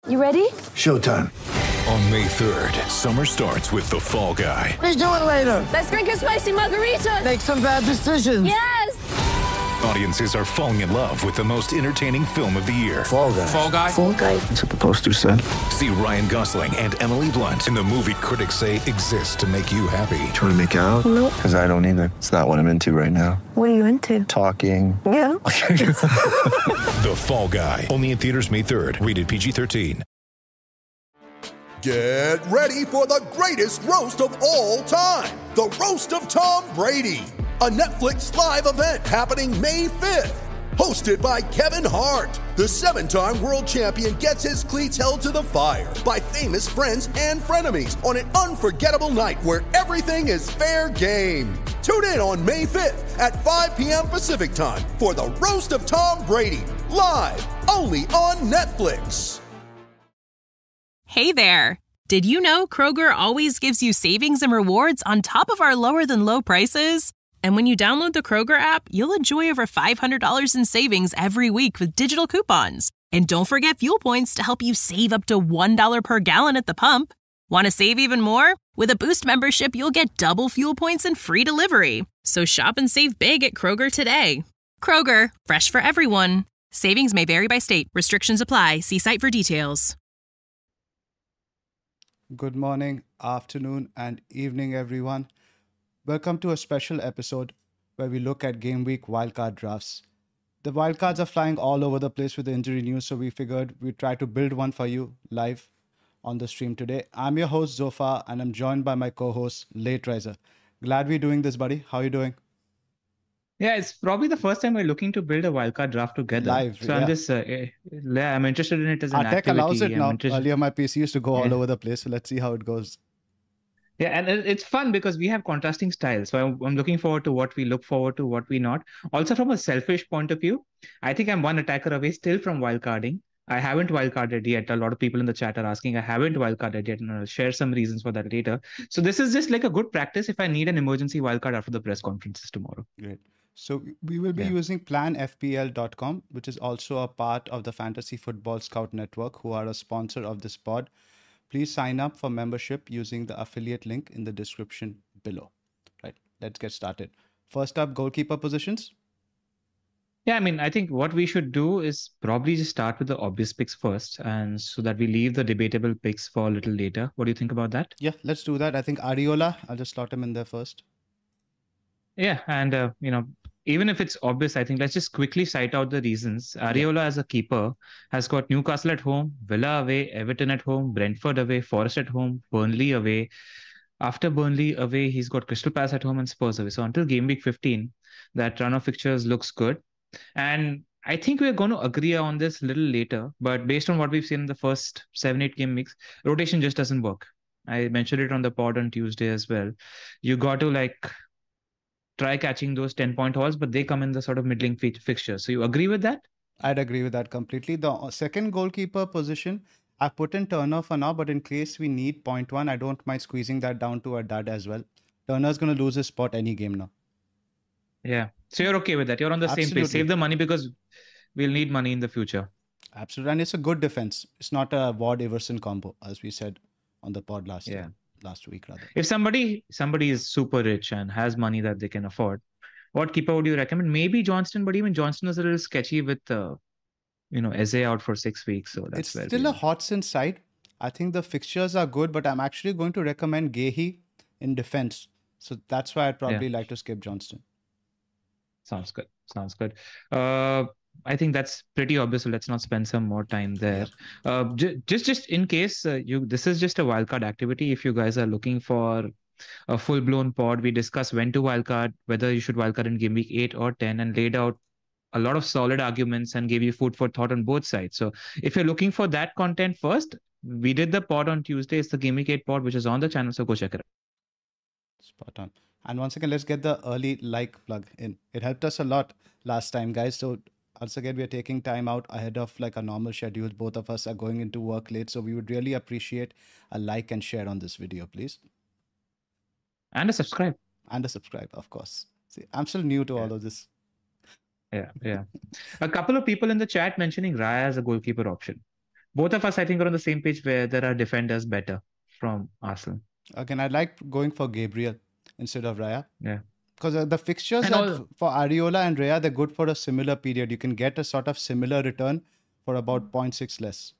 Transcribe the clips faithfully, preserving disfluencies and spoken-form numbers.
You ready? Showtime. On May third, summer starts with The Fall Guy. Let's do it later. Let's drink a spicy margarita. Make some bad decisions. Yes! Audiences are falling in love with the most entertaining film of the year. Fall Guy. Fall Guy? Fall guy. That's what the poster said. See Ryan Gosling and Emily Blunt in the movie critics say exists to make you happy. Trying to make it out? Nope. Because I don't either. It's not what I'm into right now. What are you into? Talking. Yeah. The Fall Guy. Only in theaters May third. Rated P G thirteen. Get ready for the greatest roast of all time. The Roast of Tom Brady. A Netflix live event happening May fifth. Hosted by Kevin Hart. The seven-time world champion gets his cleats held to the fire by famous friends and frenemies on an unforgettable night where everything is fair game. Tune in on May fifth at five p.m. Pacific time for the Roast of Tom Brady. Live only on Netflix. Hey there! Did you know Kroger always gives you savings and rewards on top of our lower than low prices? And when you download the Kroger app, you'll enjoy over five hundred dollars in savings every week with digital coupons. And don't forget fuel points to help you save up to one dollar per gallon at the pump. Want to save even more? With a Boost membership, you'll get double fuel points and free delivery. So shop and save big at Kroger today. Kroger, fresh for everyone. Savings may vary by state. Restrictions apply. See site for details. Good morning, afternoon, and evening, everyone. Welcome to a special episode where we look at game week wildcard drafts. The wildcards are flying all over the place with the injury news, so we figured we'd try to build one for you live on the stream today. I'm your host, Zophar, and I'm joined by my co-host, Late Riser. Glad we're doing this, buddy. How are you doing? Yeah, it's probably the first time we're looking to build a wildcard draft together. Live, so yeah. I'm just, uh, yeah, I'm interested in it as an Our tech activity. allows it I'm now. interested- Earlier, my P C used to go all Yeah. over the place, so let's see how it goes. Yeah, and it- it's fun because we have contrasting styles. So I'm, I'm looking forward to what we look forward to, what we not. Also, from a selfish point of view, I think I'm one attacker away still from wildcarding. I haven't wildcarded yet. A lot of people in the chat are asking, I haven't wildcarded yet, and I'll share some reasons for that later. So this is just like a good practice if I need an emergency wildcard after the press conferences tomorrow. Great. So we will be Yeah. using plan F P L dot com, which is also a part of the Fantasy Football Scout Network, who are a sponsor of this pod. Please sign up for membership using the affiliate link in the description below. Right, let's get started. First up, goalkeeper positions. Yeah, I mean, I think what we should do is probably just start with the obvious picks first, and so that we leave the debatable picks for a little later. What do you think about that? Yeah, let's do that. I think Areola, I'll just slot him in there first. Yeah, and uh, you know, even if it's obvious, I think let's just quickly cite out the reasons. Areola as a keeper has got Newcastle at home, Villa away, Everton at home, Brentford away, Forest at home, Burnley away. After Burnley away, he's got Crystal Palace at home and Spurs away. So until game week fifteen, that run of fixtures looks good. And I think we're going to agree on this a little later, but based on what we've seen in the first seven, eight game weeks, rotation just doesn't work. I mentioned it on the pod on Tuesday as well. You got to like try catching those ten point hauls, but they come in the sort of middling fi- fixtures. So you agree with that? I'd agree with that completely. The second goalkeeper position, I put in Turner for now, but in case we need point one, I don't mind squeezing that down to a dud as well. Turner's going to lose his spot any game now. Yeah. So you're okay with that. You're on the same Absolutely. page. Save the money because we'll need money in the future. Absolutely. And it's a good defense. It's not a Ward Everson combo, as we said on the pod last Yeah. time, last week rather. If somebody somebody is super rich and has money that they can afford, what keeper would you recommend? Maybe Johnston, but even Johnston is a little sketchy with uh, you know, Eze out for six weeks. So that's It's where still we- a Hodgson side. I think the fixtures are good, but I'm actually going to recommend Gehi in defense. So that's why I'd probably like to skip Johnston. Sounds good. Sounds good. Uh, I think that's pretty obvious. So let's not spend some more time there. Uh, j- just just in case uh, you, this is just a wildcard activity. If you guys are looking for a full-blown pod, we discuss when to wildcard, whether you should wildcard in game week eight or ten, and laid out a lot of solid arguments and gave you food for thought on both sides. So if you're looking for that content first, we did the pod on Tuesday. It's the Game Week eight pod, which is on the channel. So go check it out. Spot on. And once again, let's get the early like plug in. It helped us a lot last time, guys. So once again, we are taking time out ahead of like a normal schedule. Both of us are going into work late. So we would really appreciate a like and share on this video, please. And a subscribe. And a subscribe, of course. See, I'm still new to Yeah. all of this. Yeah, yeah. A couple of people in the chat mentioning Raya as a goalkeeper option. both of us, I think, are on the same page where there are defenders better from Arsenal. Again, I like going for Gabriel instead of Raya. Yeah. Because uh, the fixtures And that all- f- for Areola and Raya, they're good for a similar period. You can get a sort of similar return for about zero point six less.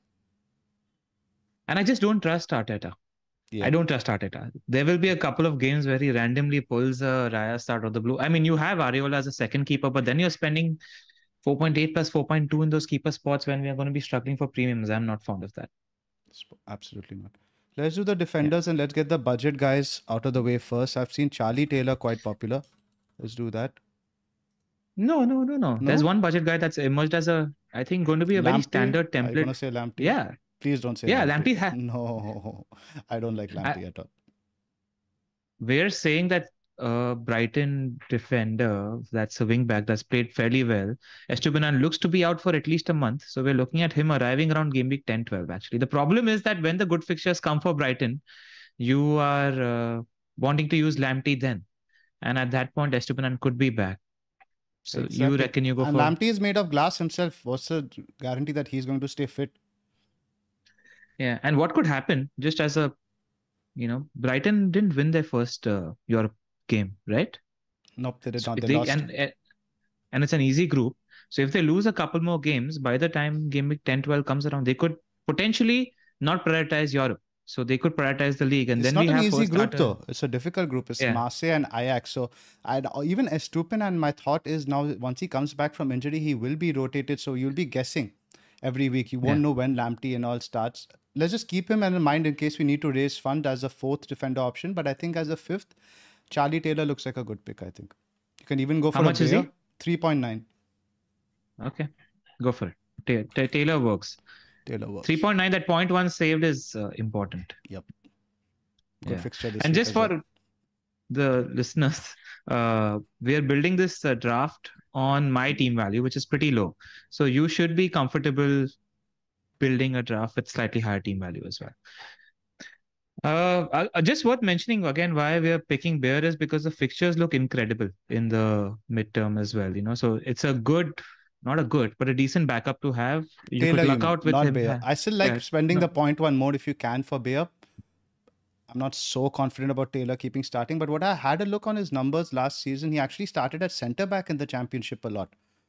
And I just don't trust Arteta. Yeah. I don't trust Arteta. There will be a couple of games where he randomly pulls a Raya start of the blue. I mean, you have Areola as a second keeper, but then you're spending four point eight plus four point two in those keeper spots when we are going to be struggling for premiums. I'm not fond of that. Sp- Absolutely not. Let's do the defenders and let's get the budget guys out of the way first. I've seen Charlie Taylor quite popular. Let's do that. No, no, no, no. There's No? one budget guy that's emerged as a, I think, going to be a very Lamptey? standard Are you template. going to say Lamptey? Yeah. Please don't say Yeah, Lamptey. Lamptey ha- No, I don't like Lamptey at all. We're saying that uh, Brighton defender, that's a wing back that's played fairly well. Estupiñán looks to be out for at least a month. So we're looking at him arriving around game week ten twelve, actually. The problem is that when the good fixtures come for Brighton, you are uh, wanting to use Lamptey then. And at that point, Estupiñán could be back. So you Exactly. reckon you go And for... Lamptey is made of glass himself. What's the guarantee that he's going to stay fit? Yeah, and what could happen, just as a, you know, Brighton didn't win their first uh, Europe game, right? Nope, they did So not. They, they- lost. and uh, and it's an easy group. So if they lose a couple more games, by the time game week ten twelve comes around, they could potentially not prioritize Europe. So they could prioritize the league, and It's then not we an have easy first group starter- though. It's a difficult group. It's Yeah. Marseille and Ajax. So I'd even Estupiñán, my thought is now once he comes back from injury, he will be rotated. So you'll be guessing every week. You won't Yeah. know when Lamptey and all starts. Let's just keep him in mind in case we need to raise fund as a fourth defender option. But I think as a fifth, Charlie Taylor looks like a good pick. I think you can even go for How a much is he? three point nine. Okay, go for it. Ta- Ta- Taylor works. Taylor works. three point nine, that point one saved is uh, important. Good Yeah. fixture this And week just as well. for the listeners, uh, we are building this uh, draft on my team value, which is pretty low. So you should be comfortable building a draft with slightly higher team value as well. Uh, uh, just worth mentioning again why we are picking Bear is because the fixtures look incredible in the midterm as well. You know, so it's a good, not a good, but a decent backup to have. You Taylor, could you luck mean, out with not him. Bayer. I still like Yeah, spending no. the point one more if you can for Bayer. I'm not so confident about Taylor keeping starting, but what I had a look on his numbers last season, he actually started at centre back in the championship a lot.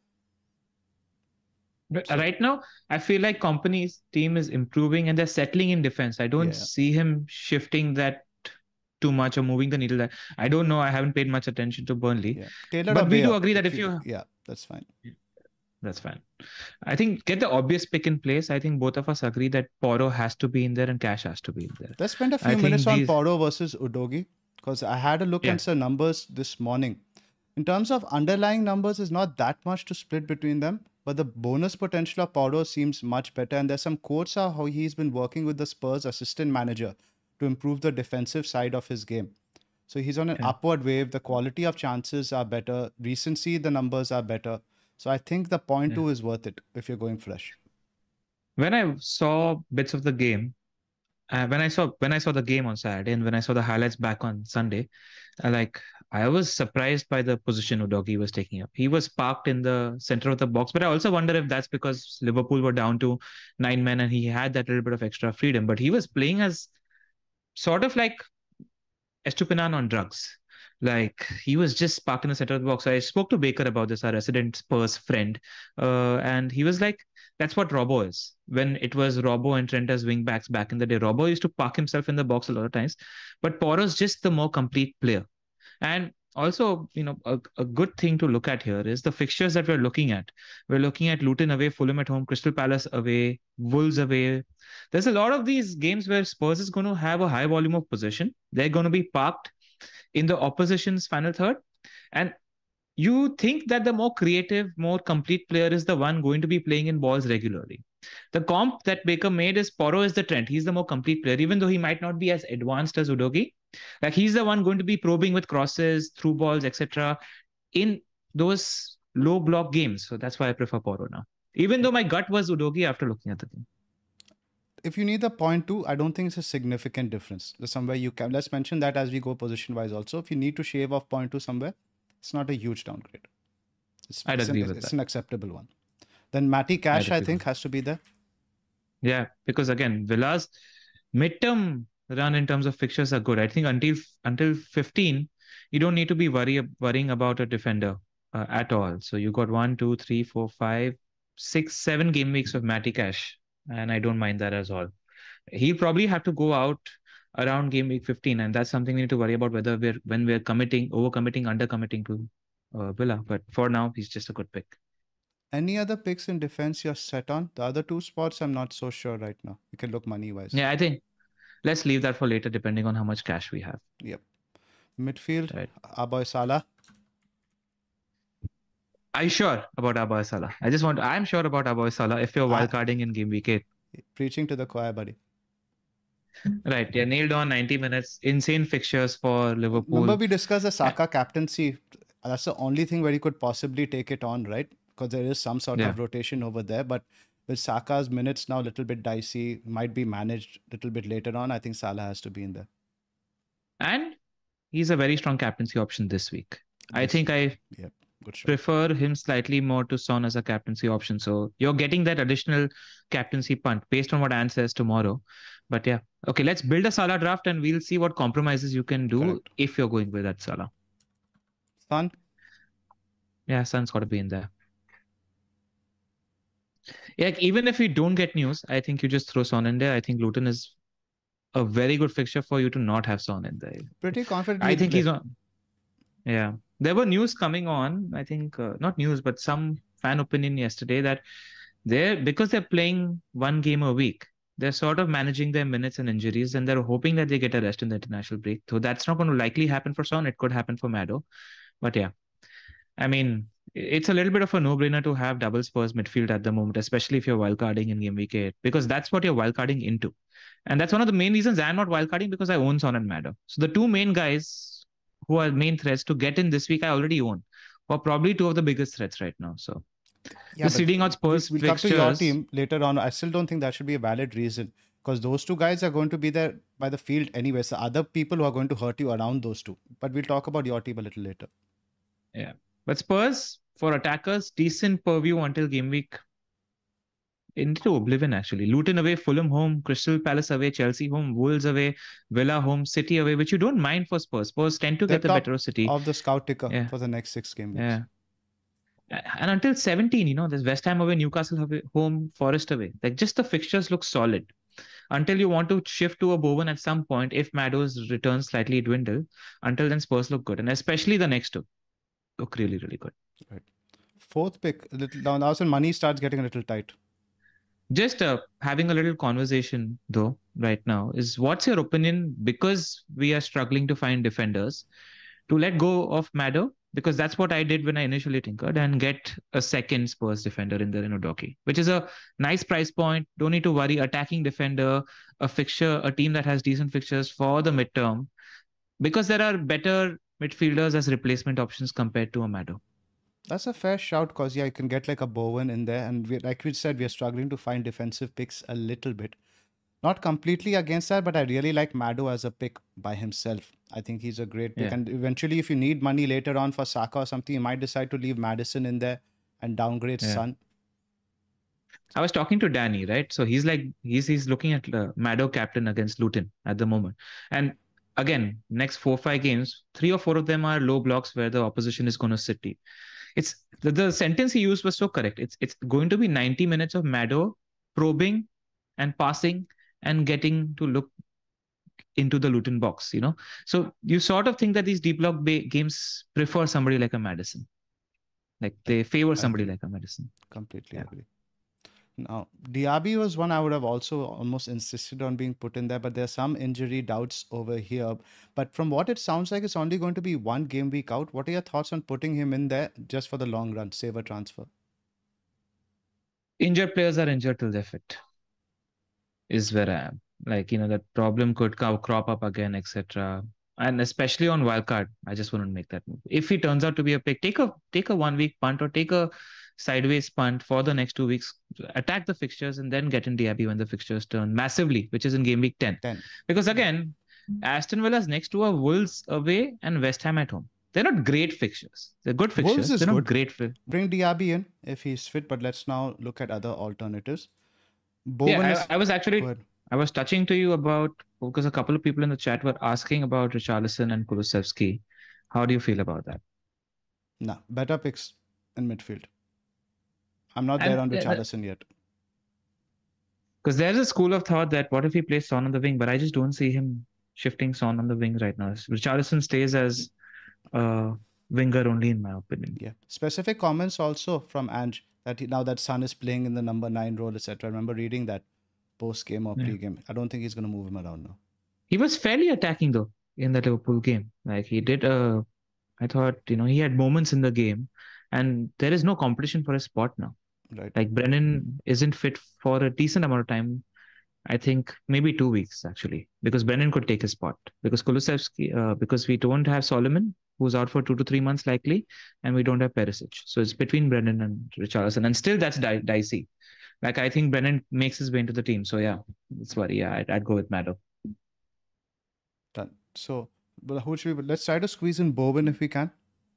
But right now, I feel like Company's team is improving and they're settling in defense. I don't Yeah. see him shifting that too much or moving the needle. That I don't know. I haven't paid much attention to Burnley. Yeah, Taylor. But or we do Bayer, agree that if you- yeah, that's fine. That's fine. I think get the obvious pick in place. I think both of us agree that Poro has to be in there and Cash has to be in there. Let's spend a I few think minutes on these- Poro versus Udogi because I had a look Yeah. at some numbers this morning. In terms of underlying numbers, is not that much to split between them, but the bonus potential of Poro seems much better. And there's some quotes of how he's been working with the Spurs assistant manager to improve the defensive side of his game. So he's on an Yeah. upward wave. The quality of chances are better. Recency, the numbers are better. So I think the point Yeah. two is worth it if you're going fresh. When I saw bits of the game, uh, when I saw when I saw the game on Saturday and when I saw the highlights back on Sunday, I like I was surprised by the position Udogi was taking up. He was parked in the center of the box, but I also wonder if that's because Liverpool were down to nine men and he had that little bit of extra freedom. But he was playing as sort of like Estupiñán on drugs. Like he was just parked in the center of the box. I spoke to Baker about this, our resident Spurs friend, uh, and he was like, "That's what Robbo is." When it was Robbo and Trent as wing backs back in the day, Robbo used to park himself in the box a lot of times, but Poro's just the more complete player. And also, you know, a, a good thing to look at here is the fixtures that we're looking at. We're looking at Luton away, Fulham at home, Crystal Palace away, Wolves away. There's a lot of these games where Spurs is going to have a high volume of possession. They're going to be parked in the opposition's final third. And you think that the more creative, more complete player is the one going to be playing in balls regularly. The comp that Baker made is Poro is the Trent. He's the more complete player, even though he might not be as advanced as Udogi. Like he's the one going to be probing with crosses, through balls, et cetera in those low block games. So that's why I prefer Poro now. Even though my gut was Udogi after looking at the game. If you need the point two, I don't think it's a significant difference. There's somewhere you can. Let's mention that as we go position wise also. If you need to shave off point two somewhere, it's not a huge downgrade. It's, I'd it's agree an, with It's that. an acceptable one. Then Matty Cash, I agree think, with has to be there. Yeah, because again, Villa's midterm run in terms of fixtures are good. I think until until fifteen, you don't need to be worry, worrying about a defender uh, at all. So you got one, two, three, four, five, six, seven game weeks of Matty Cash, and I don't mind that as all. He'll probably have to go out around game week fifteen, and that's something we need to worry about whether we're when we're committing, over committing, under committing to uh, Villa. But for now, he's just a good pick. Any other picks in defense you're set on? The other two spots, I'm not so sure right now. You can look money wise. Yeah, I think let's leave that for later, depending on how much cash we have. Yep. Midfield, Right. Aboy Salah. Are you sure about Aboy Salah? I just want. I'm sure about Aboy Salah. If you're I- wildcarding in game week eight, Preaching to the choir, buddy. right? Yeah, nailed on ninety minutes. Insane fixtures for Liverpool. Remember we discussed the Saka captaincy. That's the only thing where you could possibly take it on, right? Because there is some sort Yeah. of rotation over there. But with Saka's minutes now a little bit dicey, might be managed a little bit later on. I think Salah has to be in there. And he's a very strong captaincy option this week. I Yes. think I Yep. Good shot. prefer him slightly more to Son as a captaincy option. So you're getting that additional captaincy punt based on what Anne says tomorrow. But yeah, okay, let's build a Salah draft and we'll see what compromises you can do Correct. if you're going with that Salah. Son, Yeah, Son's got to be in there. Yeah, like, even if you don't get news, I think you just throw Son in there. I think Luton is a very good fixture for you to not have Son in there. pretty confident. I he'll think play. he's on. Yeah, there were news coming on. I think uh, not news, but some fan opinion yesterday that they're because they're playing one game a week. They're sort of managing their minutes and injuries, and they're hoping that they get a rest in the international break. So that's not going to likely happen for Son. It could happen for Maddo, but yeah, I mean, it's a little bit of a no-brainer to have double Spurs midfield at the moment, especially if you're wildcarding in game week eight, because that's what you're wildcarding into. And that's one of the main reasons I'm not wildcarding, because I own Son and Maddo. So the two main guys who are main threats to get in this week, I already own, who are probably two of the biggest threats right now. So Yeah, the but seeding out Spurs we- we'll come to your fixtures- team later on. I still don't think that should be a valid reason because those two guys are going to be there by the field anyway. So other people who are going to hurt you around those two. But we'll talk about your team a little later. Yeah. But Spurs, for attackers, decent purview until game week into oblivion, actually. Luton away, Fulham home, Crystal Palace away, Chelsea home, Wolves away, Villa home, City away, which you don't mind for Spurs. Spurs tend to They're get the top better of City. Of the scout ticker Yeah. for the next six game weeks. Yeah. And until seventeen, you know, there's West Ham away, Newcastle away, home, Forest away. Like, just the fixtures look solid. Until you want to shift to a Bowen at some point, if Maddo's returns slightly dwindle, until then Spurs look good. And especially the next two look really, really good. Fourth pick, a little down. That's when money starts getting a little tight. Just uh, having a little conversation, though, right now, is what's your opinion, because we are struggling to find defenders, to let go of Maddo? Because that's what I did when I initially tinkered, and get a second Spurs defender in there in Udoki, which is a nice price point. Don't need to worry. Attacking defender, a fixture, a team that has decent fixtures for the midterm, because there are better midfielders as replacement options compared to a Maddo. That's a fair shout because, yeah, you can get like a Bowen in there. And we, like we said, we are struggling to find defensive picks a little bit. Not completely against that, but I really like Maddo as a pick by himself. I think he's a great pick. Yeah. And eventually, if you need money later on for Saka or something, you might decide to leave Maddison in there and downgrade Yeah. Son. I was talking to Danny, right? So he's like, he's he's looking at uh, Maddo captain against Luton at the moment. And again, next four, five games, three or four of them are low blocks where the opposition is going to sit deep. It's the, the sentence he used was so correct. It's it's going to be ninety minutes of Maddo probing and passing and getting to look into the Luton box, you know? So you sort of think that these deep block ba- games prefer somebody like a Maddison. Like they favor somebody like a Maddison. Completely Yeah. agree. Now, Diaby was one I would have also almost insisted on being put in there, but there's some injury doubts over here. But from what it sounds like, it's only going to be one game week out. What are your thoughts on putting him in there just for the long run, save a transfer? Injured players are injured till they're fit, is where I am. Like, you know, that problem could co- crop up again, et cetera. And especially on wildcard, I just wouldn't make that move. If he turns out to be a pick, take a take a one week punt or take a sideways punt for the next two weeks, attack the fixtures, and then get in Diaby when the fixtures turn massively, which is in game week ten. ten. Because again, Aston Villa's next two are Wolves away and West Ham at home. They're not great fixtures. They're good Wolves fixtures. is They're not good. great. Fi- Bring Diaby in if he's fit, but let's now look at other alternatives. Bowen yeah, is... I, I was actually Go ahead. I was touching to you about because a couple of people in the chat were asking about Richarlison and Kulusevski. How do you feel about that? Nah, better picks in midfield. I'm not And there on the- the- Richarlison yet. Because there's a school of thought that what if he plays Son on the wing, but I just don't see him shifting Son on the wing right now. Richarlison stays as a winger only, in my opinion. Yeah. Specific comments also from Ange that he, now that Son is playing in the number nine role, et cetera. I remember reading that post game or Yeah. pre game. I don't think he's going to move him around now. He was fairly attacking though in the Liverpool game. Like he did a, I thought, you know, he had moments in the game, and there is no competition for his spot now. Right. Like Brennan isn't fit for a decent amount of time. I think maybe two weeks actually, because Brennan could take his spot. Because Kulusevski, uh, because we don't have Solomon, who's out for two to three months likely, and we don't have Perisic. So it's between Brennan and Richarlison, and still that's di- dicey. Like I think Brennan makes his way into the team. So yeah, it's worry. Yeah, I'd, I'd go with Maddo. Done. So, but who should we? Let's try to squeeze in Bowen if we can.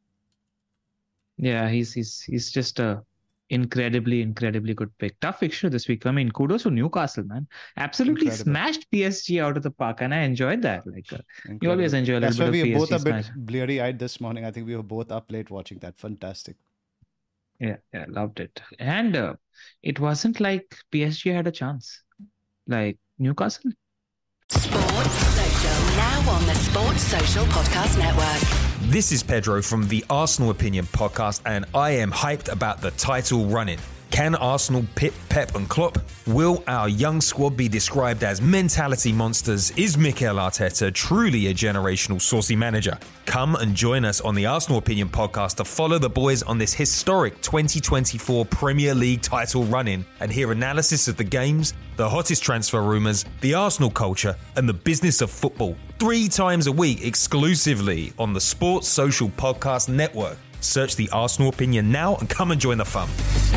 Yeah, he's he's he's just a incredibly, incredibly good pick. Tough fixture this week. I mean, kudos to Newcastle, man. Absolutely Incredible. smashed P S G out of the park, and I enjoyed that. Like, uh, you Incredible. always enjoy a That's little why bit we of were P S G both a bit smash. bleary eyed this morning. I think we were both up late watching that. Fantastic. Yeah, yeah, loved it. And uh, it wasn't like P S G had a chance. Like Newcastle. Sports Social, now on the Sports Social Podcast Network. This is Pedro from the Arsenal Opinion Podcast, and I am hyped about the title running. Can Arsenal pit Pep and Klopp? Will our young squad be described as mentality monsters? Is Mikel Arteta truly a generational saucy manager? Come and join us on the Arsenal Opinion Podcast to follow the boys on this historic twenty twenty-four Premier League title run-in and hear analysis of the games, the hottest transfer rumours, the Arsenal culture and the business of football. Three times a week exclusively on the Sports Social Podcast Network. Search the Arsenal Opinion now and come and join the fun.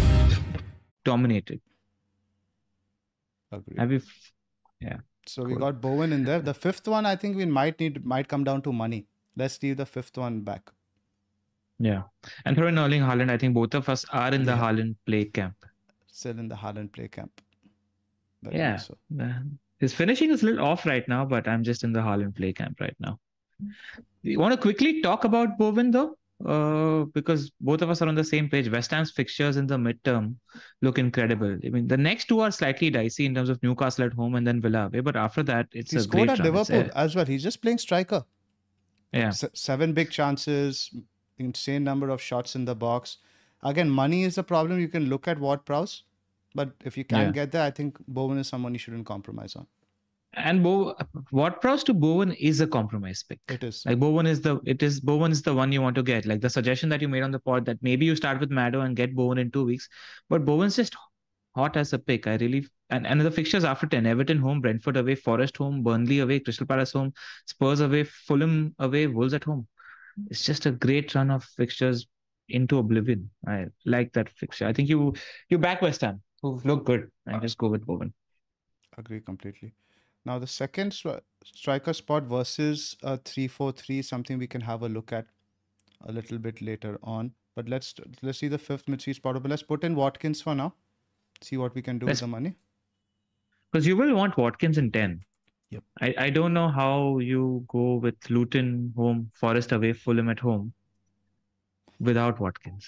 Dominated. Agreed. Have you? F- yeah. So we Cool. got Bowen in there. The fifth one, I think we might need might come down to money. Let's leave the fifth one back. Yeah. And throw in Erling Haaland. I think both of us are in the Yeah. Haaland play camp. Still in the Haaland play camp. Very Yeah. much so. Uh, His finishing is a little off right now, but I'm just in the Haaland play camp right now. You want to quickly talk about Bowen though? Uh, because both of us are on the same page. West Ham's fixtures in the midterm look incredible. I mean, the next two are slightly dicey in terms of Newcastle at home and then Villa away, but after that, it's He a scored great at run. It's Liverpool a- as well. He's just playing striker. yeah, Se- seven big chances, insane number of shots in the box. Again, money is the problem. You can look at Ward-Prowse, but if you can't Yeah. get there, I think Bowen is someone you shouldn't compromise on. and Bo, Ward-Prowse to Bowen is a compromise pick. It is. Like Bowen is the it is Bowen is the one you want to get. Like the suggestion that you made on the pod that maybe you start with Maddo and get Bowen in two weeks, but Bowen's just hot as a pick. I really and and the fixtures after ten: Everton home, Brentford away, Forest home, Burnley away, Crystal Palace home, Spurs away, Fulham away, Wolves at home. It's just a great run of fixtures into oblivion. I like that fixture. I think you you back West Ham, who look good, and just go with Bowen. Agree completely. Now the second stri- striker spot versus a three four three, something we can have a look at a little bit later on. But let's let's see the fifth midfield spot. But let's put in Watkins for now. See what we can do Let's- with the money. Because you will want Watkins in ten. Yep. I, I don't know how you go with Luton home, Forest away, Fulham at home without Watkins.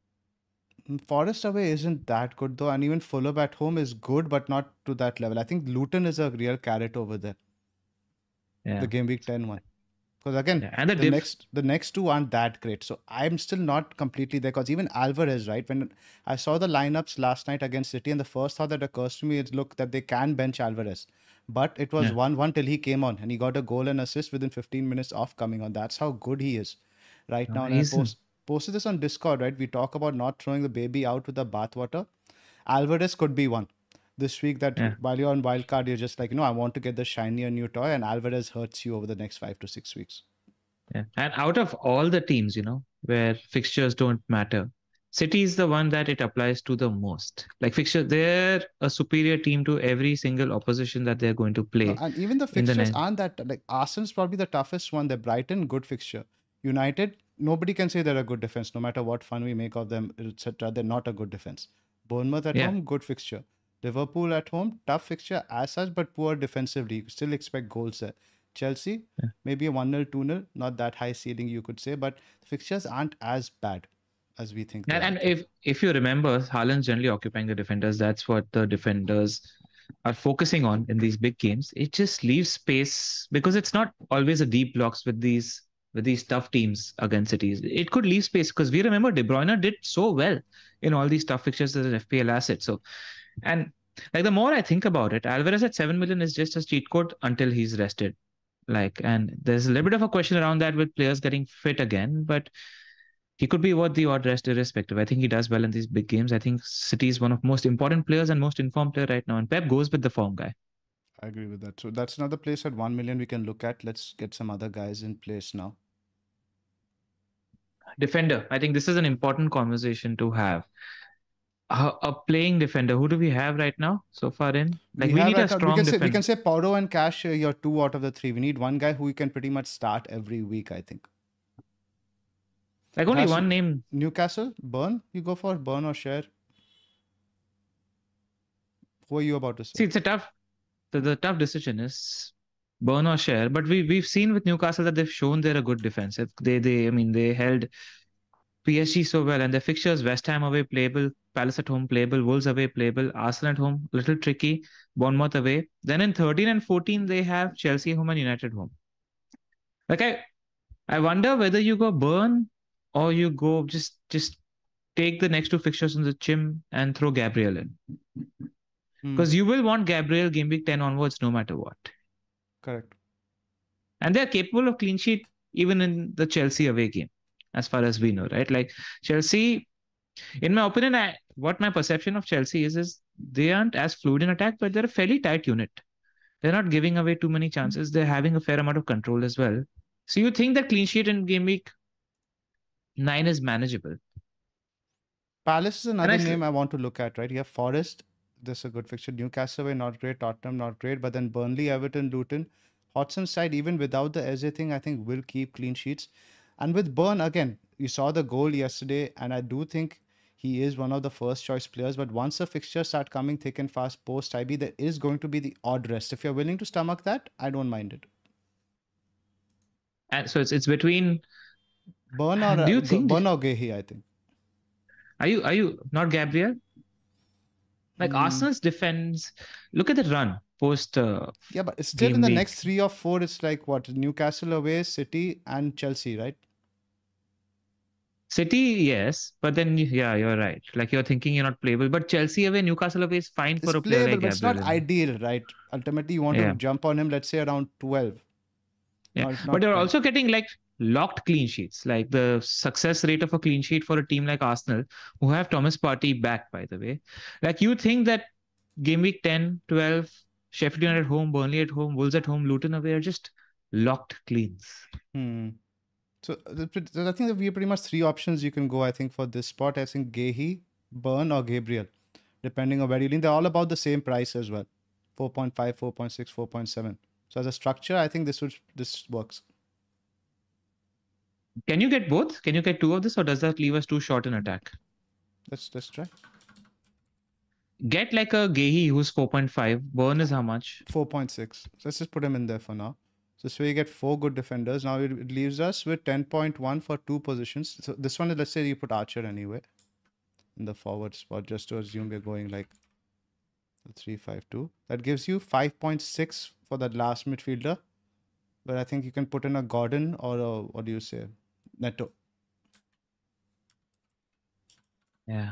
Mm, Forest away isn't that good though, and even Fulham at home is good, but not to that level. I think Luton is a real carrot over there. Yeah. The game week ten one. Because again, Yeah, and the the diff- next the next two aren't that great. So I'm still not completely there. Because even Alvarez, right? When I saw the lineups last night against City, and the first thought that occurs to me is look that they can bench Alvarez. But it was Yeah. one one till he came on and he got a goal and assist within fifteen minutes of coming on. That's how good he is right now. And I Amazing. post, posted this on Discord, right? We talk about not throwing the baby out with the bathwater. Alvarez could be one this week that Yeah. while you're on wildcard, you're just like, you know, I want to get the shinier new toy, and Alvarez hurts you over the next five to six weeks. Yeah. And out of all the teams, you know, where fixtures don't matter, City is the one that it applies to the most. Like fixture, they're a superior team to every single opposition that they're going to play. No, and even the in the fixtures nine. aren't that like Arsenal's probably the toughest one. The Brighton, good fixture. United, nobody can say they're a good defense, no matter what fun we make of them, et cetera. They're not a good defense. Bournemouth at Yeah. home, good fixture. Liverpool at home, tough fixture as such, but poor defensively. You still expect goals there. Chelsea, Yeah. maybe a one nil, two nil, not that high ceiling you could say, but the fixtures aren't as bad as we think they And, are. and if if you remember, Haaland's generally occupying the defenders. That's what the defenders are focusing on in these big games. It just leaves space because it's not always a deep blocks with these with these tough teams against cities. It could leave space because we remember De Bruyne did so well in all these tough fixtures as an F P L asset. So, and like the more I think about it, Alvarez at seven million is just a cheat code until he's rested. Like, and there's a little bit of a question around that with players getting fit again, but he could be worth the odd rest irrespective. I think he does well in these big games. I think City is one of most important players and most informed player right now. And Pep goes with the form guy. I agree with that. So that's another place at one million we can look at. Let's get some other guys in place now. Defender. I think this is an important conversation to have. A, a playing defender. Who do we have right now so far in? Like we, we need right a now, strong we can defender. say, we can say Porro and Cash, uh, you're two out of the three. We need one guy who we can pretty much start every week, I think. Like only one name. Newcastle, Burn. You go for Burn or Share. Who are you about to say? See, it's a tough. The, the tough decision is Burn or Share. But we we've seen with Newcastle that they've shown they're a good defense. They they I mean they held P S G so well, and their fixtures: West Ham away playable, Palace at home playable, Wolves away playable, Arsenal at home a little tricky, Bournemouth away. Then in thirteen and fourteen they have Chelsea home and United home. Like I, I wonder whether you go Burn or you go just just take the next two fixtures on the chin and throw Gabriel in, because hmm. you will want Gabriel game week ten onwards no matter what. Correct. And they're capable of clean sheet even in the Chelsea away game, as far as we know, right? Like Chelsea, in my opinion, I, what my perception of Chelsea is, is they aren't as fluid in attack, but they're a fairly tight unit. They're not giving away too many chances. They're having a fair amount of control as well. So you think that clean sheet in game week nine is manageable? Palace is another I name I want to look at, right? You have Forest. This is a good fixture. Newcastle away, not great. Tottenham, not great. But then Burnley, Everton, Luton. Hodgson's side, even without the Eze thing, I think will keep clean sheets. And with Burn, again, you saw the goal yesterday, and I do think he is one of the first choice players. But once the fixtures start coming thick and fast post I B, there is going to be the odd rest. If you're willing to stomach that, I don't mind it. And so it's it's between Burn or do you uh, think Burn or Gehi, I think. Are you are you not Gabriel? Like mm. Arsenal's defense, look at the run post. Uh, yeah, but it's still in the week. Next three or four. It's like what? Newcastle away, City, and Chelsea, right? City, yes, but then yeah, you're right. Like you're thinking you're not playable, but Chelsea away, Newcastle away is fine it's for a playable, player like but it's Gabriel. not ideal, right? Ultimately, you want yeah. to jump on him. Let's say around twelve. Yeah, no, but you're twelve. Also getting like locked clean sheets. Like the success rate of a clean sheet for a team like Arsenal, who have Thomas Partey back, by the way. Like you think that game week ten, twelve, Sheffield United at home, Burnley at home, Wolves at home, Luton away are just locked cleans. Hmm. So I think that we have pretty much three options you can go, I think, for this spot. I think Gehi, Burn or Gabriel, depending on where you lean. They're all about the same price as well. four point five, four point six, four point seven. So as a structure, I think this would this works. Can you get both? Can you get two of this, or does that leave us too short in attack? Let's let's try. Get like a Gehi who's four point five. Burn is how much? four point six. So let's just put him in there for now. So this way you get four good defenders. Now it, it leaves us with ten point one for two positions. So this one is, let's say you put Archer anyway in the forward spot, just to assume we're going like three five two. That gives you five point six for that last midfielder. But I think you can put in a Gordon or a, what do you say? Neto. Yeah.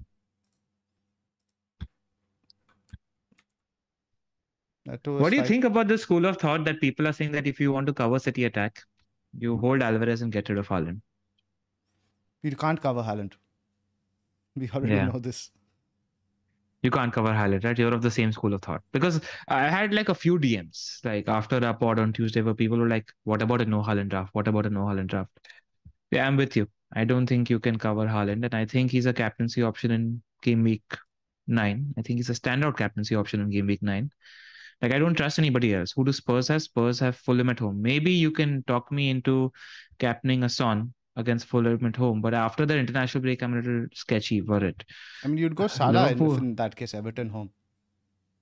Neto what do you five... think about the school of thought that people are saying that if you want to cover City attack, you hold Alvarez and get rid of Haaland? You can't cover Haaland. We already yeah. know this. You can't cover Haaland, right? You're of the same school of thought. Because I had like a few D Ms, like after our pod on Tuesday, where people were like, what about a no Haaland draft? What about a no Haaland draft? Yeah, I'm with you. I don't think you can cover Haaland. And I think he's a captaincy option in game week nine. I think he's a standout captaincy option in game week nine. Like, I don't trust anybody else. Who do Spurs have? Spurs have Fulham at home. Maybe you can talk me into captaining a Son against Fulham at home, but after the international break, I'm a little sketchy for it. I mean, you'd go Salah in, in that case, Everton home.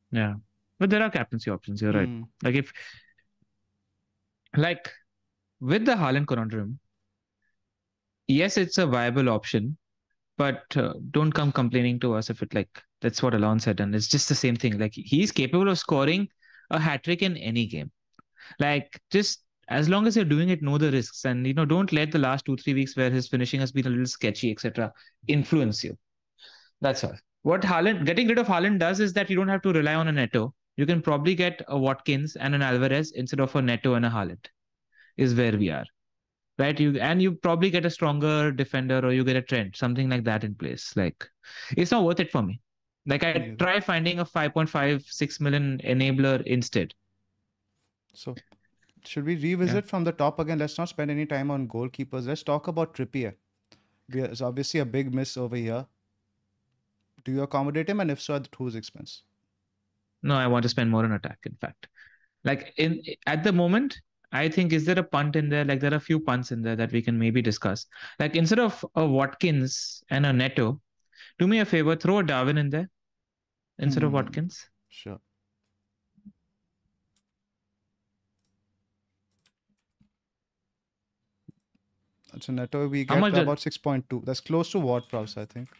Yeah. But there are captaincy options. You're right. Hmm. Like if, like with the Haaland conundrum, yes, it's a viable option, but uh, don't come complaining to us if it like that's what Alon said, and it's just the same thing. Like he's capable of scoring a hat trick in any game. Like just as long as you're doing it, know the risks, and you know don't let the last two three weeks where his finishing has been a little sketchy, et cetera, influence you. That's all. What Haaland getting rid of Haaland does is that you don't have to rely on a Neto. You can probably get a Watkins and an Alvarez instead of a Neto and a Haaland. Is where we are. Right, you and you probably get a stronger defender or you get a Trent, something like that in place. Like, it's not worth it for me. Like, I Yeah. try finding a five point five six million enabler instead. So, should we revisit from the top again? Let's not spend any time on goalkeepers. Let's talk about Trippier. There's obviously a big miss over here. Do you accommodate him, and if so, at whose expense? No, I want to spend more on attack. In fact, like in at the moment, I think is there a punt in there? Like there are a few punts in there that we can maybe discuss. Like instead of a Watkins and a Neto, do me a favor, throw a Darwin in there instead of Hmm. Watkins. Sure. So Neto, we How get much did- about six point two. That's close to Ward-Prowse, I think.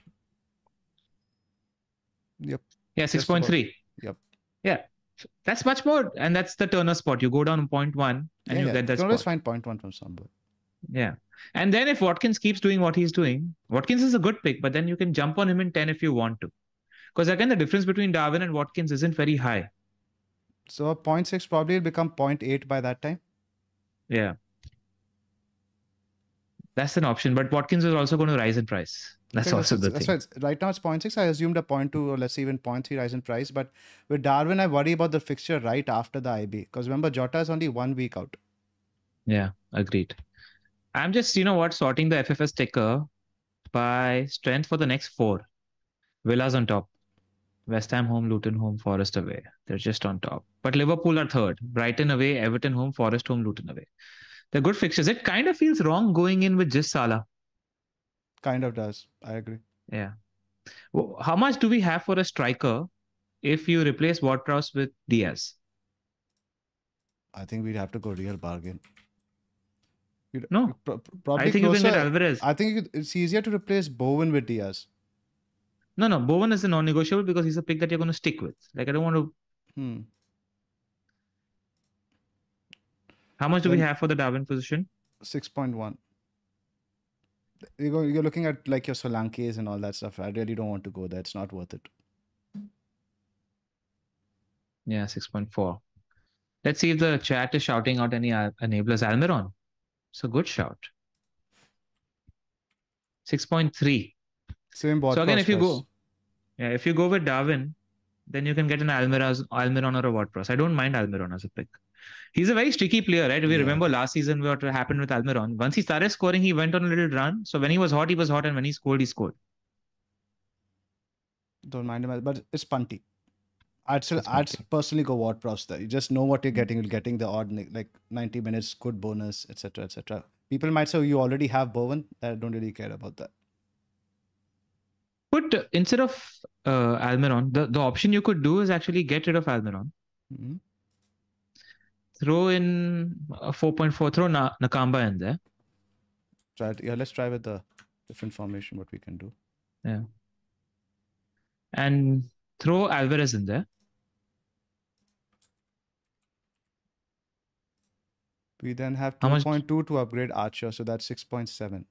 Yep. Yeah, Just six point three. Yep. Yeah, that's much more, and that's the Turner spot. You go down point one and yeah, you yeah. get that You can always spot. find point one from somewhere. Yeah. And then if Watkins keeps doing what he's doing, Watkins is a good pick, but then you can jump on him in ten if you want to. Because again, the difference between Darwin and Watkins isn't very high. So a point six probably will become point eight by that time. Yeah. That's an option, but Watkins is also going to rise in price. That's Okay, also the that's thing. why it's- right now it's point six. I assumed a point two or let's say even point three rise in price. But with Darwin, I worry about the fixture right after the I B. Because remember, Jota is only one week out. Yeah, agreed. I'm just, you know what, sorting the F F S ticker by strength for the next four. Villa's on top. West Ham home, Luton home, Forest away. They're just on top. But Liverpool are third. Brighton away, Everton home, Forest home, Luton away. They're good fixtures. It kind of feels wrong going in with just Salah. Kind of does. I agree. Yeah. Well, how much do we have for a striker if you replace Ward-Prowse with Diaz? I think we'd have to go real bargain. You'd- No. you'd pro- probably I think you can get closer- Alvarez. I think it- it's easier to replace Bowen with Diaz. No, no. Bowen is a non-negotiable because he's a pick that you're going to stick with. Like, I don't want to. Hmm. How much do we Then- have for the Darwin position? six point one. You go, you're looking at like your Solankes and all that stuff. I really don't want to go there. It's not worth it. Yeah, six point four. Let's see if the chat is shouting out any uh, enablers. Almiron. It's a good shout. six point three. Same board So again, cost if you price. go, yeah, if you go with Darwin, then you can get an Almiraz, Almiron or a Ward-Prowse. I don't mind Almiron as a pick. He's a very streaky player, right? We Yeah. remember last season what happened with Almiron. Once he started scoring, he went on a little run. So when he was hot, he was hot, and when he scored, he scored. Don't mind him, but it's punty. I'd still, It's I'd punty. personally go Ward-Prowse there. You just know what you're getting. You're getting the odd ni- like ninety minutes, good bonus, et cetera, et cetera. People might say, oh, you already have Bowen. I don't really care about that. But uh, instead of uh, Almiron, the, the option you could do is actually get rid of Almiron. Hmm. Throw in a four point four, throw Na- Nakamba in there. Try it. Yeah, let's try with the different formation. What we can do. Yeah. And throw Alvarez in there. We then have How two much- point two to upgrade Archer, so that's six point seven.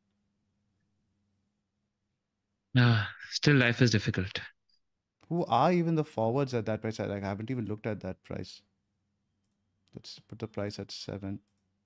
Ah, still, life is difficult. Who are even the forwards at that price? I like, I haven't even looked at that price. Let's put the price at seven.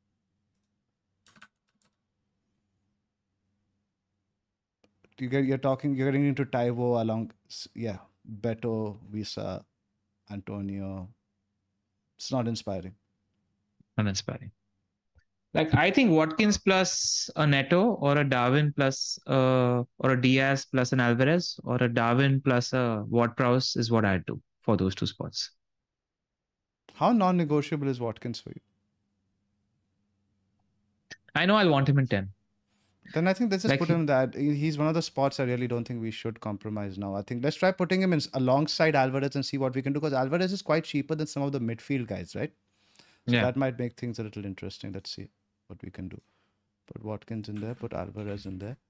You get you're talking you're getting into Taiwo along s- yeah, Beto, Visa, Antonio. It's not inspiring. Uninspiring. Like, I think Watkins plus a Neto or a Darwin plus uh, or a Diaz plus an Alvarez or a Darwin plus a Ward-Prowse is what I'd do for those two spots. How non-negotiable is Watkins for you? I know I'll want him in ten. Then I think let's just Like put he- him that he's one of the spots I really don't think we should compromise now. I think let's try putting him in alongside Alvarez and see what we can do, because Alvarez is quite cheaper than some of the midfield guys, right? So Yeah. that might make things a little interesting. Let's see what we can do. Put Watkins in there, put Alvarez in there.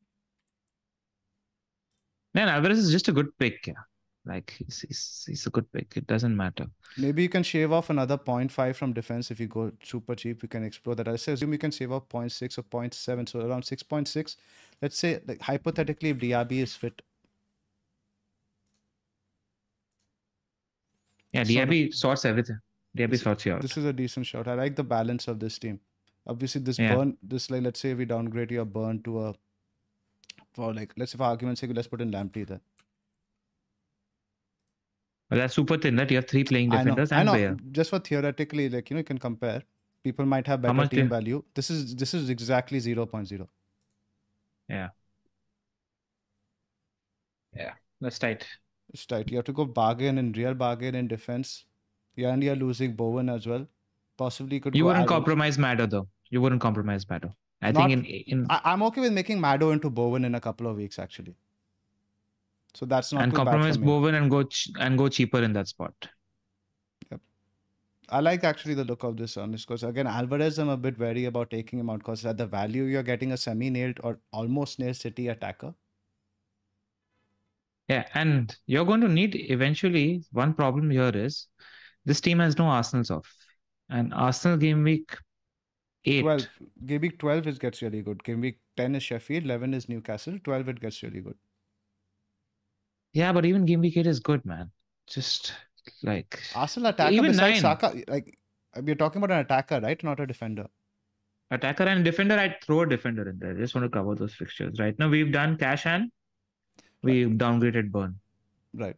Man, Alvarez is just a good pick. Yeah. Like he's, he's he's a good pick. It doesn't matter. Maybe you can shave off another zero point five from defense if you go super cheap. We can explore that. I say assume you can shave off zero point six or zero point seven, so around six point six. Let's say, like, hypothetically, if Diaby is fit. Yeah, So Diaby sorts everything. Diaby This, sorts you out. this is a decent shot. I like the balance of this team. Obviously, this Yeah. burn, this like, let's say we downgrade your burn to a, for like, let's say for argument's sake, let's put in Lamptey there. But that's super thin that you have three playing I know, defenders I and know. Bayer. Just for theoretically, like, you know, you can compare. People might have better much team do- value. This is this is exactly zero point zero. Yeah. Yeah, that's tight. It's tight. You have to go bargain and real bargain in defense. Yeah, and you're losing Bowen as well. Possibly you could You go wouldn't Adams. compromise Maddo though. You wouldn't compromise Maddo. I Not- think in in I, I'm okay with making Maddo into Bowen in a couple of weeks, actually. So that's not and too bad compromise for me. Bowen and go ch- and go cheaper in that spot. I like actually the look of this on this, because again, Alvarez, I'm a bit wary about taking him out because at the value you're getting a semi-nailed or almost nailed City attacker. Yeah, and you're going to need eventually. One problem here is this team has no Arsenal's off, and Arsenal game week eight. twelve. Game week twelve is gets really good. Game week ten is Sheffield, eleven is Newcastle, twelve it gets really good. Yeah, but even game week eight is good, man. Just like Arsenal attacker Even besides nine. Saka, like we're talking about an attacker, right? Not a defender. attacker and defender, I'd throw a defender in there. I just want to cover those fixtures. Right now, we've done Cash and we downgraded Burn. Right.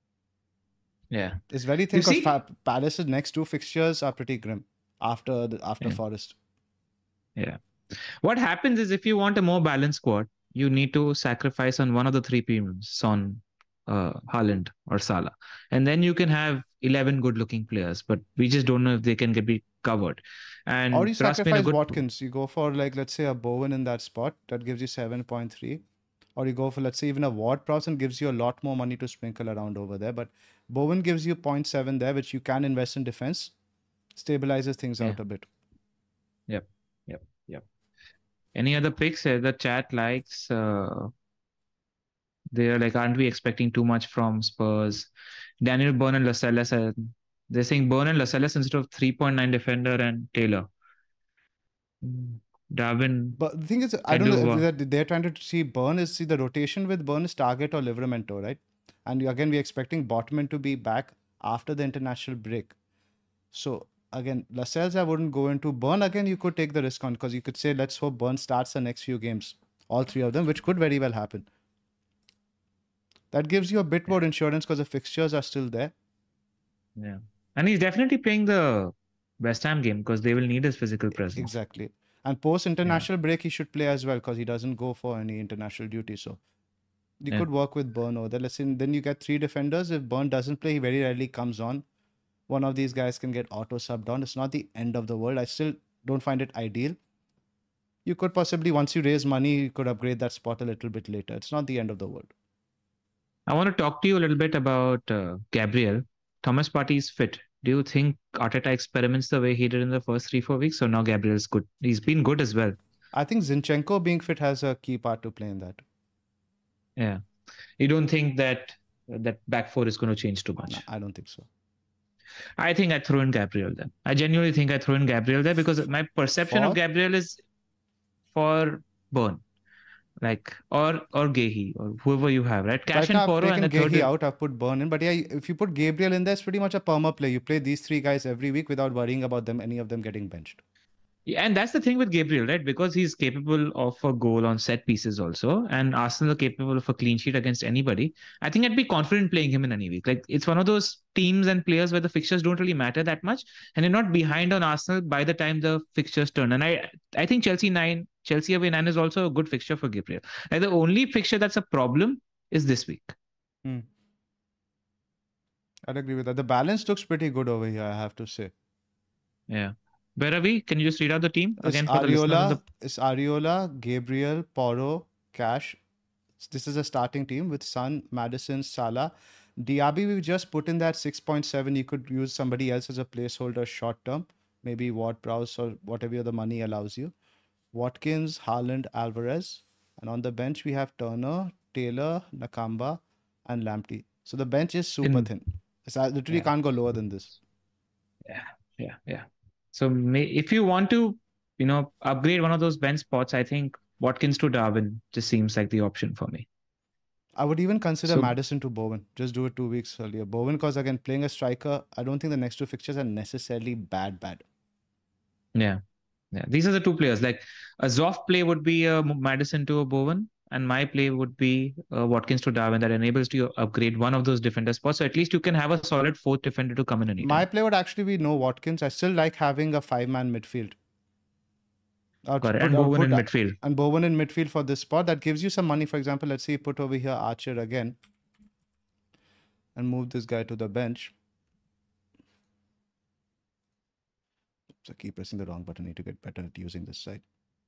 Yeah. It's very thin see- because Palace's next two fixtures are pretty grim after the, after Yeah. Forest. Yeah. What happens is if you want a more balanced squad, you need to sacrifice on one of the three premiums, Son, uh, Haaland, or Salah. And then you can have eleven good-looking players, but we just don't know if they can get be covered. And Or you Russ been a sacrifice good- Watkins. You go for, like, let's say a Bowen in that spot that gives you seven point three. Or you go for, let's say, even a Ward Prowse and gives you a lot more money to sprinkle around over there. But Bowen gives you zero point seven there, which you can invest in defense, stabilizes things out Yeah. a bit. Yep, yep, yep. Any other picks uh, the chat likes? Uh, they're like, aren't we expecting too much from Spurs? Daniel Byrne and Lascelles, uh, they're saying Byrne and Lascelles instead of three point nine defender and Taylor. Mm, Darwin, But the thing is, I Can don't do know work. that they're trying to see Burn is see the rotation with Burn is Target or Livramento, right? And again, we're expecting Botman to be back after the international break. So again, Lascelles I wouldn't go into. Burn again, you could take the risk on because you could say, let's hope Burn starts the next few games, all three of them, which could very well happen. That gives you a bit more insurance because the fixtures are still there. yeah. And he's definitely playing the West Ham game because they will need his physical presence. Exactly. And post international break, he should play as well because he doesn't go for any international duty. So you Yeah. could work with Burn over there. Let's say then you get three defenders. If Burn doesn't play, he very rarely comes on. One of these guys can get auto subbed on. It's not the end of the world. I still don't find it ideal. You could possibly, once you raise money, you could upgrade that spot a little bit later. It's not the end of the world. I want to talk to you a little bit about uh, Gabriel. Thomas Partey is fit. Do you think Arteta experiments the way he did in the first three, four weeks? Or now Gabriel's good? He's been good as well. I think Zinchenko being fit has a key part to play in that. Yeah. You don't think that that back four is going to change too much? No, I don't think so. I think I throw in Gabriel there. I genuinely think I throw in Gabriel there because my perception For? of Gabriel is for Burn. Like, or or Gehi, or whoever you have, right? Cash Right and now, I've Poro and taken the third. Gehi out. I've put Burn in. But yeah, if you put Gabriel in there, it's pretty much a perma play. You play these three guys every week without worrying about them, any of them getting benched. Yeah, and that's the thing with Gabriel, right? Because he's capable of a goal on set pieces also, and Arsenal are capable of a clean sheet against anybody. I think I'd be confident playing him in any week. Like, it's one of those teams and players where the fixtures don't really matter that much, and you're not behind on Arsenal by the time the fixtures turn. And I, I think Chelsea nine, Chelsea away nine is also a good fixture for Gabriel. Like, the only fixture that's a problem is this week. Hmm. I'd agree with that. The balance looks pretty good over here, I have to say. Yeah. Where are we? Can you just read out the team It's again for the listeners? Areola, The... it's Areola, Gabriel, Porro, Cash. This is a starting team with Son, Madison, Salah. Diaby, we just put in that six point seven. You could use somebody else as a placeholder short term. Maybe Ward-Prowse or whatever the money allows you. Watkins, Haaland, Alvarez. And on the bench, we have Turner, Taylor, Nakamba, and Lamptey. So the bench is super In... thin. It's, I literally yeah. can't go lower than this. Yeah, yeah, yeah. So may, if you want to, you know, upgrade one of those bench spots, I think Watkins to Darwin just seems like the option for me. I would even consider so, Maddison to Bowen. Just do it two weeks earlier. Bowen, because again, playing a striker, I don't think the next two fixtures are necessarily bad, bad. Yeah. Yeah. These are the two players. Like a Zoff play would be a Maddison to a Bowen, and my play would be a Watkins to Darwin that enables you to upgrade one of those defender spots. So at least you can have a solid fourth defender to come in anytime. My play would actually be no Watkins. I still like having a five-man midfield. Got it. And Bowen in midfield. And Bowen in midfield for this spot. That gives you some money. For example, let's say you put over here Archer again and move this guy to the bench. So keep pressing the wrong button. I need to get better at using this side.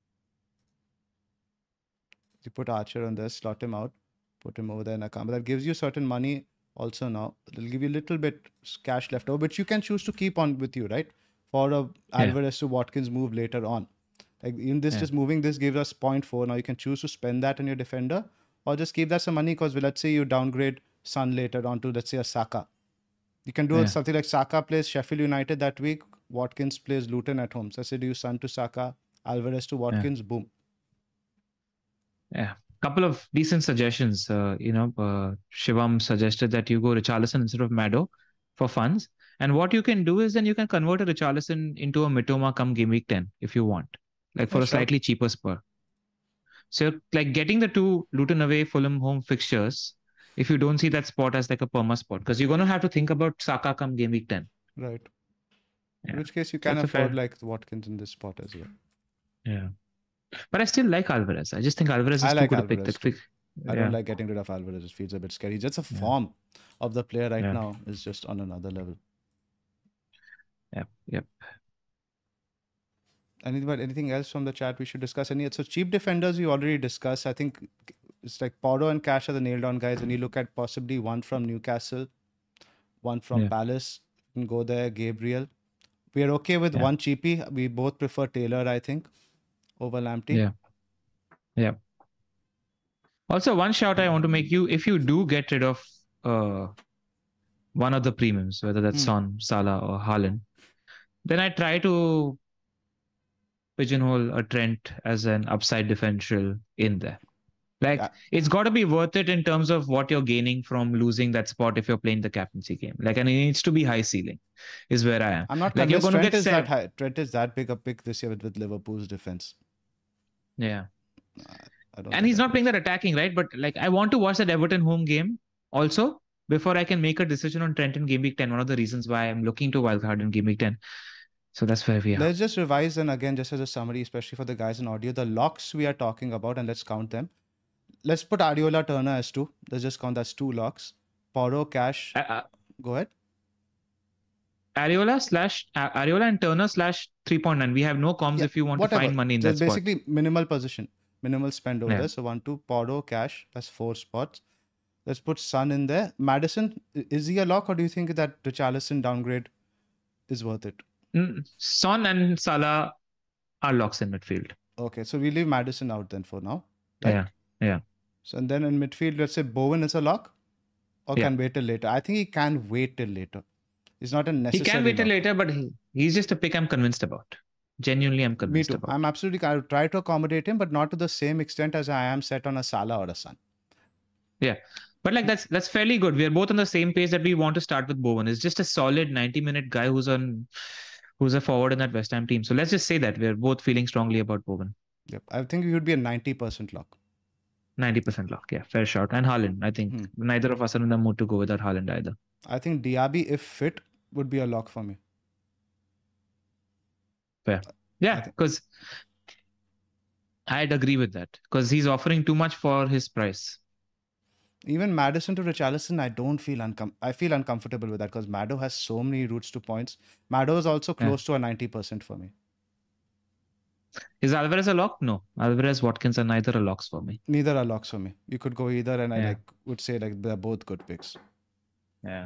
You put Archer on this, slot him out, put him over there in a camera. That gives you certain money also now. It'll give you a little bit cash left over, which you can choose to keep on with you, right? For a Alvarez yeah. to Watkins move later on. Like in this, yeah. just moving this gives us zero point four. Now you can choose to spend that on your defender or just keep that some money because let's say you downgrade Son later on to, let's say, a Saka. You can do yeah. something like Saka plays Sheffield United that week. Watkins plays Luton at home. So say do you Son to Saka, Alvarez to Watkins, yeah. boom. Yeah. Couple of decent suggestions. Uh, you know, uh, Shivam suggested that you go Richarlison instead of Maddo for funds. And what you can do is then you can convert a Richarlison into a Mitoma come game week ten if you want. Like for oh, a sure. slightly cheaper spur. So like getting the two Luton away, Fulham home fixtures, if you don't see that spot as like a perma spot, because you're going to have to think about Saka come game week ten. Right. Yeah. In which case you can That's afford fair... like Watkins in this spot as well. Yeah. But I still like Alvarez. I just think Alvarez is I too like good Alvarez to pick. That pick. I yeah. don't like getting rid of Alvarez. It feels a bit scary. Just a form yeah. of the player right yeah. now is just on another level. Yep. Yep. Anything, anything else from the chat we should discuss? Any so cheap defenders we already discussed. I think it's like Porro and Cash are the nailed on guys. When you look at possibly one from Newcastle, one from yeah. Palace, you can go there. Gabriel. We are okay with yeah. one cheapie. We both prefer Taylor, I think, over Lamptey. Yeah. Yeah. Also, one shout I want to make you: if you do get rid of uh, one of the premiums, whether that's hmm. Son, Salah, or Haaland, then I try to pigeonhole a Trent as an upside differential in there. Like yeah. it's got to be worth it in terms of what you're gaining from losing that spot if you're playing the captaincy game. Like, and it needs to be high ceiling, is where I am. I'm not like convinced you're Trent, is that high. Trent is that big a pick this year with, with Liverpool's defense. Yeah. I don't and he's not playing that attacking, right? But like, I want to watch that Everton home game also before I can make a decision on Trent in game week ten. One of the reasons why I'm looking to wildcard in game week ten. So that's where we are. Let's just revise and again, just as a summary, especially for the guys in audio, the locks we are talking about, and let's count them. Let's put Areola Turner as two. Let's just count that's two locks. Porro, Cash. Uh, uh, Go ahead. Areola slash uh, Areola and Turner slash three point nine. We have no comms yeah, if you want whatever. to find money in Just that spot. Basically minimal position, minimal spend over yeah. there. So one, two, Porro, Cash. That's four spots. Let's put Son in there. Maddison, is he a lock or do you think that Richarlison downgrade is worth it? Mm, Son and Salah are locks in midfield. Okay, so we leave Maddison out then for now. Right? Yeah, yeah. So and then in midfield, let's say Bowen is a lock, or yeah. can wait till later. I think he can wait till later. It's not a necessary. He can wait till lock. later, but he, he's just a pick I'm convinced about. Genuinely, I'm convinced Me too. about. I'm absolutely. I'll try to accommodate him, but not to the same extent as I am set on a Salah or a Son. Yeah. But like that's that's fairly good. We are both on the same page that we want to start with Bowen. It's just a solid ninety minute guy who's on who's a forward in that West Ham team. So let's just say that we're both feeling strongly about Bowen. Yep. I think we would be a ninety percent lock. ninety percent lock, yeah. Fair shot. And Haaland, I think. Hmm. Neither of us are in the mood to go without Haaland either. I think Diaby, if fit, would be a lock for me. Fair. Yeah, because I'd agree with that. Because he's offering too much for his price. Even Madison to Richarlison, I don't feel uncom- I feel uncomfortable with that because Maddo has so many routes to points. Maddo is also close yeah. to a ninety percent for me. Is Alvarez a lock? No. Alvarez, Watkins are neither are locks for me. Neither are locks for me. You could go either, and yeah. I like would say like they're both good picks. Yeah.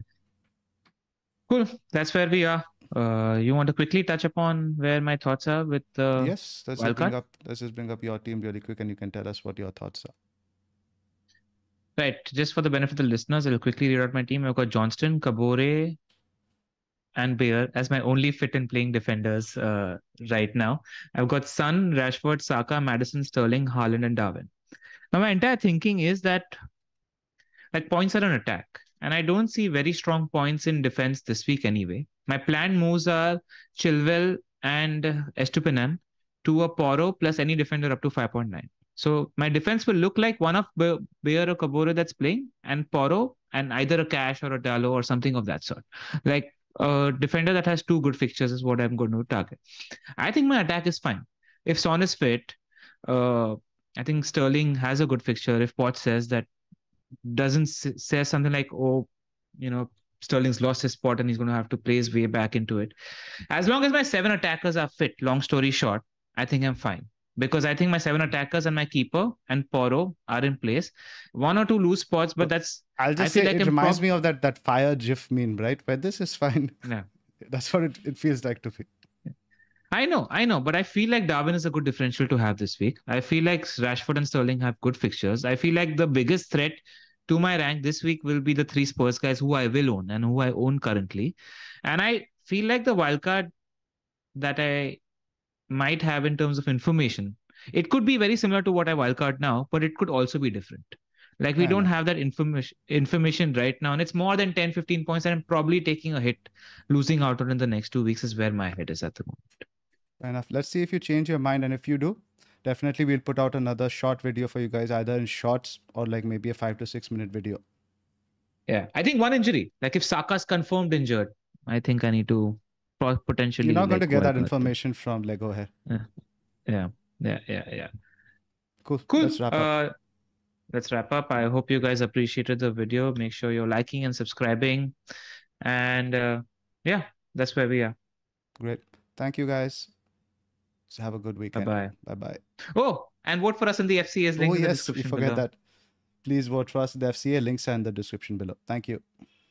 Cool. That's where we are. Uh, you want to quickly touch upon where my thoughts are with the yes. Let's just bring up. Let's just bring up your team really quick, and you can tell us what your thoughts are. Right. Just for the benefit of the listeners, I'll quickly read out my team. I've got Johnston, Kabore, and Bayer as my only fit in playing defenders uh, right now. I've got Son, Rashford, Saka, Madison, Sterling, Haaland, and Darwin. Now, my entire thinking is that like points are an attack. And I don't see very strong points in defense this week anyway. My planned moves are Chilwell and Estupinan to a Porro plus any defender up to five point nine. So my defense will look like one of Bayer or Kabore that's playing and Porro and either a Cash or a Dalot or something of that sort. Like a defender that has two good fixtures is what I'm going to target. I think my attack is fine. If Son is fit, uh, I think Sterling has a good fixture. If Poch says that doesn't say something like, oh, you know, Sterling's lost his spot and he's going to have to play his way back into it. As long as my seven attackers are fit, long story short, I think I'm fine. Because I think my seven attackers and my keeper and Porro are in place. One or two loose spots, but that's... I'll just say like it reminds prob- me of that that fire GIF meme, right? Where this is fine. Yeah. That's what it, it feels like to me. I know, I know, but I feel like Darwin is a good differential to have this week. I feel like Rashford and Sterling have good fixtures. I feel like the biggest threat to my rank this week will be the three Spurs guys who I will own and who I own currently. And I feel like the wildcard that I might have in terms of information, it could be very similar to what I wildcard now, but it could also be different. Like we don't have that information information right now, and it's more than ten, fifteen points, and I'm probably taking a hit. Losing out on in the next two weeks is where my head is at the moment. Fair enough. Let's see if you change your mind, and if you do, definitely we'll put out another short video for you guys, either in shorts or like maybe a five to six minute video. Yeah, I think one injury. Like if Saka's confirmed injured, I think I need to potentially... You're not like, going to get that information from Lego here. Yeah, yeah, yeah, yeah. yeah. Cool. Cool. Let's wrap up. Uh, let's wrap up. I hope you guys appreciated the video. Make sure you're liking and subscribing. And uh, yeah, that's where we are. Great. Thank you guys. So have a good weekend. Bye-bye. Bye-bye. Oh, and vote for us in the F C A's link oh, in the yes, description we forget below. that. Please vote for us in the F C A. Links are in the description below. Thank you.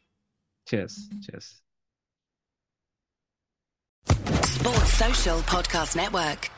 Cheers. Cheers. Sports Social Podcast Network.